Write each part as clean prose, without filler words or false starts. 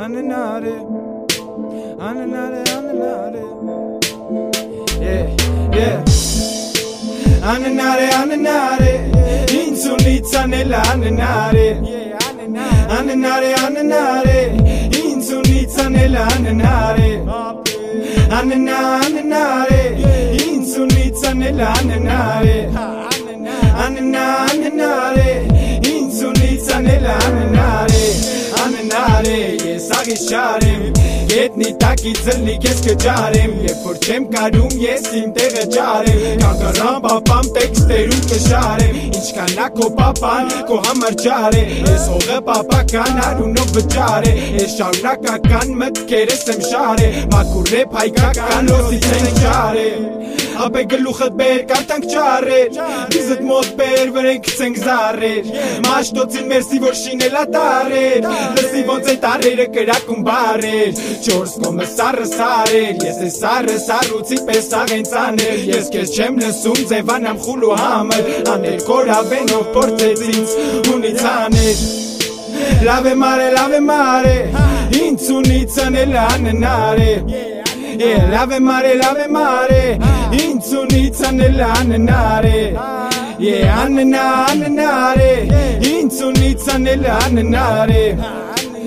Ananare, yeah. Ananare, insunitsa nella ananare, insunitsa nella ananare, insunitsa nella ananare, insunitsa nella ananare, sag ich Sharem, geht nicht takizeli keske Jarem, je porchem karum yesim tere Jarem, kagaram papam teksterum kesharem, inch kanako papan ko hamar Jare, es hoge papa kanaru no bejare, es shaunaka kan met keresem share, makure paiga kan lositsen Jare. Abe geluchet ber kartank Jare, dizet mod ber verenk zengzare, mash totzin mersi vorshine latare, lesi von zetare kerakum bare, chors komesare sare, yes sare saruzi pesaren zane, yes keschem lesum ze vanam khulu hamel, an el kora veno portezins unizane. Lave mare, insunitsa nell'anenare. Yeah, lave mare, insunitsa nell'anenare. Yeah, anenare, insunitsa nell'anenare.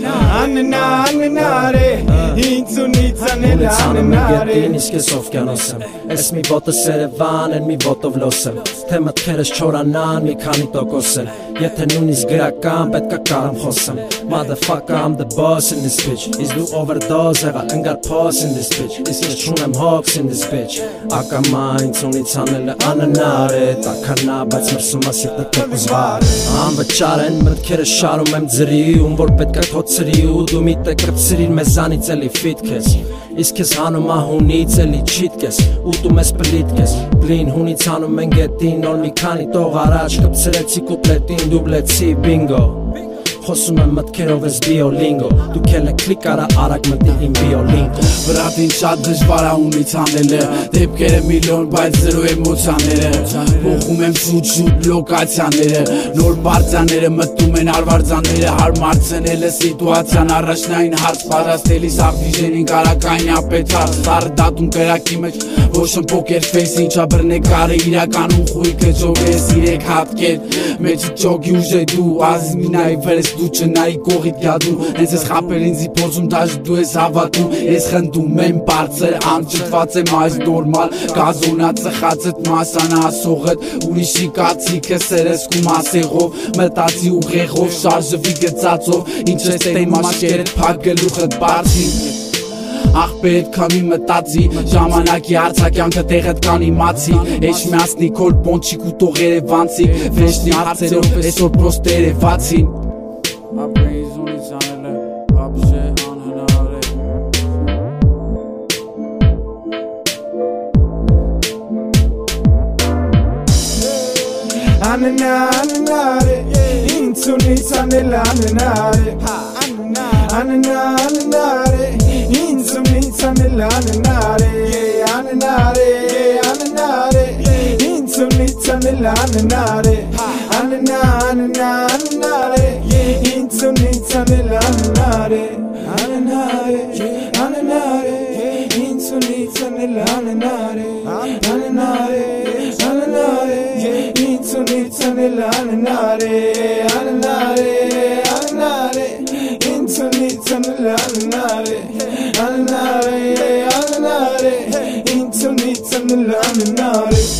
Anenare, insunitsa nell'anenare. Nish kesov kyanosem, es mi vot serevan en mi vot vlosem. Temat keres choranan mi kani tokosem. Եթե նույնիսկ գրական պետքա կարամ խոսեմ. Motherfucker, I'm the boss in this bitch. Is do overdose, եղա ընկար pause in this bitch. Is ես չունեմ hawks in this bitch. Ակամա ինձ ունից անելը աննար է. Տականա, բայց մրսում ասիտ նկետ ուզվար է. Անվճար են մտքերը շարում եմ ձրի. Ում որ պետքա թոցրի ու դու միտը կրպցրիր մեզանից էլի ֆիտ կես. Իսկ ես հանում ահունից էլի չիտ կես. Ուտում ես պլիտ կես. Բլին հունից հանում են գետին. Նոր մի քանի տող առաջ կպցրեցի կուպլետին. Dubleci bingo Խոսում եմ մտքերով ես բիոլինգո Դու կել է կլիկ արա արագ մտի իմ բիոլինգո Վրատին շատ դժվար ա ունից անելը Դեպքերը միլիոն բայց զրո էմոցիաները Փոխում եմ շուտ լոկացիաները Նոր բարձաները մտնում են արվարձանները Հարմարցնելը սիտուացիան առաջնային հարց Պարաստելի սաղ դիժերին կարակային ապետար Սարը դատում կրակի մեջ Ոշն պոկեր ֆեյս ինչա բրնեկարը իրականում խույկը ճով ես իրեք հատկեր Մեջի ճոգի ուժե դու ազմինայի վրես դու չնայի կողիտ գյադու Հենց ես խապեր ինձի փորձում դաժ դու ես հավատում Ես խնդում եմ բարձր անջտված եմ այս նորմալ Գազոնա ծխածըտ մասանա ասողըտ Ուրիշի կացիքը սերեսկում ասեղով Մտացի ու ղեղով շարժվի գծածով Ինչ ես տեյմաշկերդ պակ գլուխըտ բարձի Աղբերդ կամի մտածի Ժամանակի հարցակյանքը տեղդ կան իմացի Էշ միասնի կոր պոնչիկ ու տող երևանցի Վեշնի հարցերով էսոր պրոստ երևացին Ապրեիզ ունից անելը ապշե Ananare, insunitsa nell'ananare. Ananare, insunitsa nell'ananare. Ananare, insunitsa nell'ananare. Ananare, insunitsa nell'ananare. Ananare, insunitsa nell'ananare. Ananare, insunitsa nell'ananare. Insunitsa nell'ananare. Insunitsa nell'ananare.